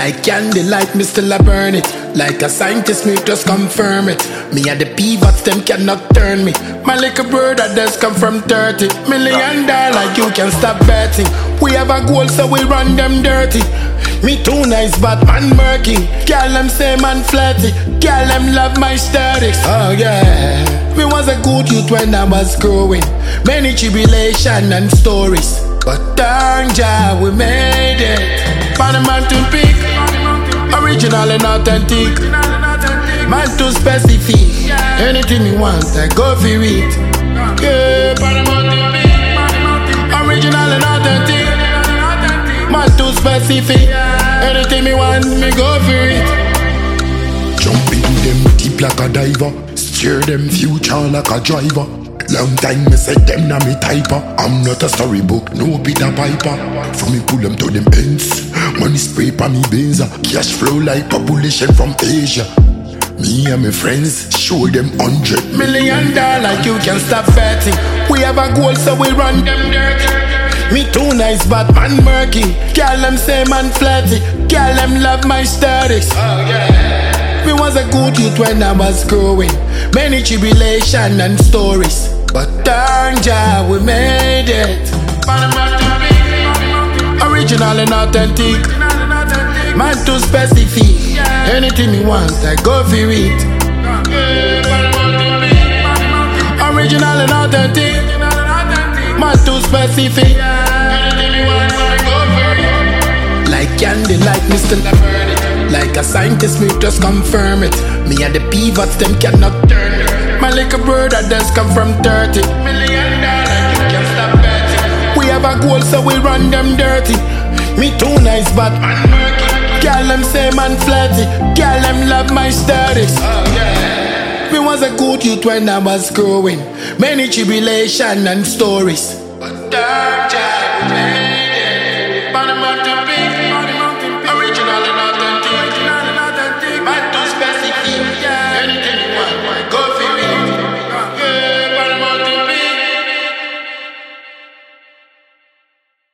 Like candlelight, me still a burn it. Like a scientist, me just confirm it. Me and the pivots, them cannot turn me. My little brother does come from 30 million dollars, you can stop betting. We have a goal, so we run them dirty. Me too nice, but man murky. Girl, them say man flatty. Girl, them love my statics. Oh yeah. Me was a good youth when I was growing. Many tribulation and stories, but thank Jah we made it. Man, a man too big, original and authentic. Man too specific. Anything you want, I go for it. Yeah, man, a man too big, original and authentic. Man too specific. Anything me want, me go for it. Jump in them deep like a diver. Steer them future like a driver. Long time me say them na me typer. I'm not a storybook, no Peter Piper. From me pull them to them ends. Money spray pa me benza. Cash flow like population from Asia. Me and my friends show them $100 million. You can stop betting. We have a goal, so we run them dirty. Me too nice, but man murky. Girl, them say man flatty. Girl, them love my statics. Oh yeah. Me was a good youth when I was growing. Many tribulation and stories, but thank Jah we made it. Original and authentic. Man too specific. Anything you want, I go for it. Original and authentic. Man too specific. Anything you want, I go for it. Like candlelight, me still a burn it. Like a scientist, me just confirm it. Me and the pivots, them cannot turn me. My little brother does come from 30 million dollars, you can stop betting. We have a goal, so we run them dirty. Me too nice, but man murky. Girl, them say man flatty. Girl, them love my statics. Oh yeah. Me was a good youth when I was growing. Many tribulation and stories, but dark child.